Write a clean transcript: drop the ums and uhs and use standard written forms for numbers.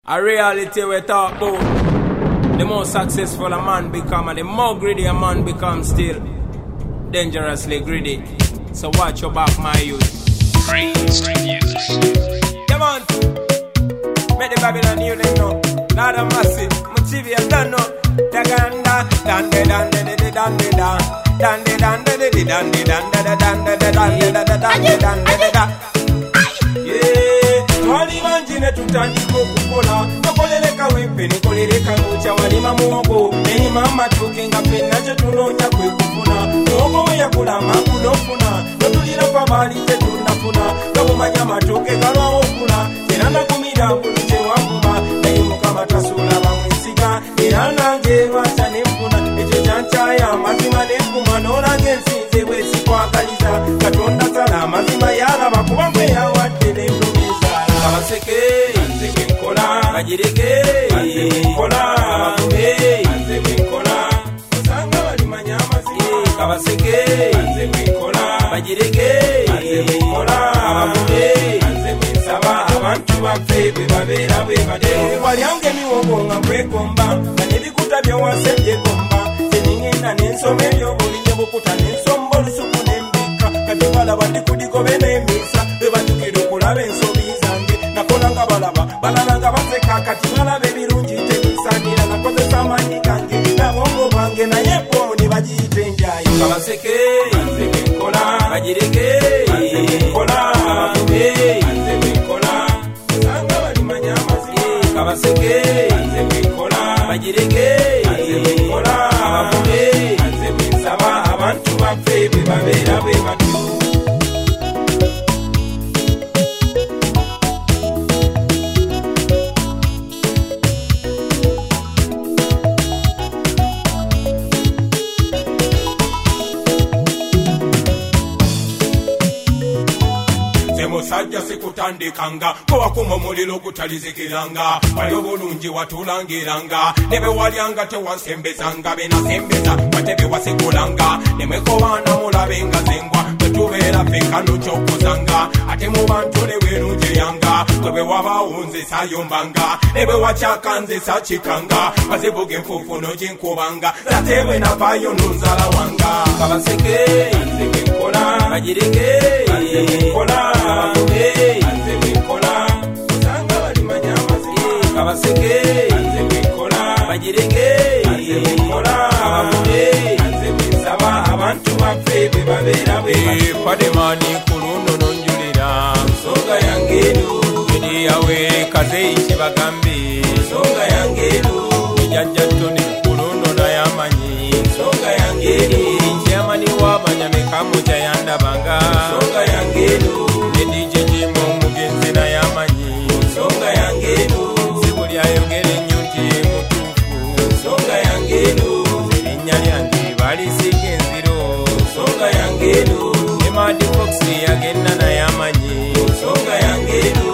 A reality we talk about. The more successful a man become and the more greedy a man becomes, still dangerously greedy. So watch your back, my youth. Come on. Make the Babylon you they know. Lord of massive, Motivia don't know. Daganda, dande dande de dande da. Dande dande de dande dande de dande de dande de dande dande da. Yeah, twali manjine tutandiko kukola. Nokoleleka wepe nikoleleka ngucha walima muogo. Neni mama tukenga pena chetunonya kwe kufuna. Muogo ya kula makunofuna. Notulira kwa bali chetunafuna. Nobu manyama tuke galwa okula. Tenana kumida kuluche wanguma. Neimu kama tasula bamwisika. Nirana ngewa chanefuna. Echo chanchaya mazima nefuma. Nona gensinze wesi kwa kaliza. Katonda sala mazima yala bakuwa mwe ya watele mdomizala. Kabaseke, anze mkola. Kajireke, anze mkola. Kabakume, anze mkola. Usanga wali manyama zi. Kabaseke, anze mkola. Kajireke, anze mkola. Kabakume, anze msaba. Abantu bafebe babera bebade. Wali ange miwogo nga mwekomba. Kanili kutabia waseje komba. Seningena nensome yobuli nyobukuta nensombo lusuku nembika. Katibala bandikudiko bene misa. Bebandukido kulabe ensobi zange. Nakolanga balaba. Balalanga baseka katibala bebirunji tebisanira. Nakozesa amanyi gange. Nabongo bange na yepo ni bajite njayi. Kabaseke, anze mkola. Kajireke, anze mkola. Kabakume, anze mkola. Usanga wali manyama zi. Kabaseke, anze mkola. Kajireke, anze mkola. Kabakume, anze msaba. Abantu bafebe babera bebatu. Musajja sikutandikanga kowa kuma muliro kutalizikiranga wali obulungi watulangiranga nebe walyanga tewansembezanga benasembeza watebe wasekulanga nemwekobaana mulabenga zengwa bwetubeera fenkano kyokozanga ate mu bantu newerunjeyanga kwebe wabawunze sayombanga nebe wacyakanze sakikanga bazivuga enfuufuno ginkubanga zatebwe navayo nunzala wanga kabaseke anze mkola kajireke anze mkola Kabakume, anze mkola. Usanga wali manyama zi. Kabaseke, anze mkola. Kajireke, anze mkola. Kabakume, anze msaba. Abantu bafebe babera bwe. Pademani kuluno nonjulira. Songa yangedu. Midi yawe kaze ichibagambi. Songa yangedu. Mijanja tone kuluno na yamanyi. Songa yangedu. Chiamani wabanyame kamuja yanda banga. Songa yangedu. Songa yangedu Sibuli ayogere nyuti mutufu Songa yangedu Serinya lyange bali sigenziro Songa yangedu Emadi Foxi yagenda na yamanyi Songa yangedu